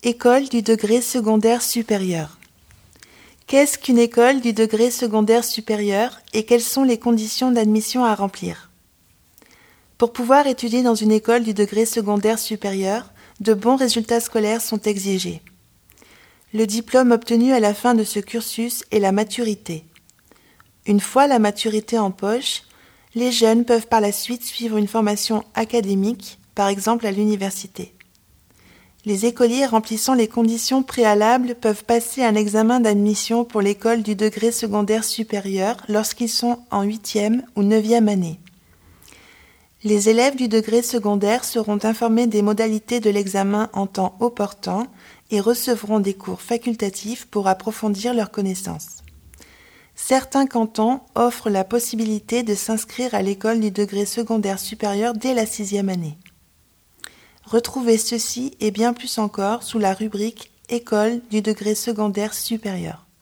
École du degré secondaire supérieur. Qu'est-ce qu'une école du degré secondaire supérieur et quelles sont les conditions d'admission à remplir? Pour pouvoir étudier dans une école du degré secondaire supérieur, de bons résultats scolaires sont exigés. Le diplôme obtenu à la fin de ce cursus est la maturité. Une fois la maturité en poche, les jeunes peuvent par la suite suivre une formation académique, par exemple à l'université. Les écoliers remplissant les conditions préalables peuvent passer un examen d'admission pour l'école du degré secondaire supérieur lorsqu'ils sont en 8e ou 9e année. Les élèves du degré secondaire seront informés des modalités de l'examen en temps opportun et recevront des cours facultatifs pour approfondir leurs connaissances. Certains cantons offrent la possibilité de s'inscrire à l'école du degré secondaire supérieur dès la 6e année. Retrouvez ceci et bien plus encore sous la rubrique École du degré secondaire supérieur.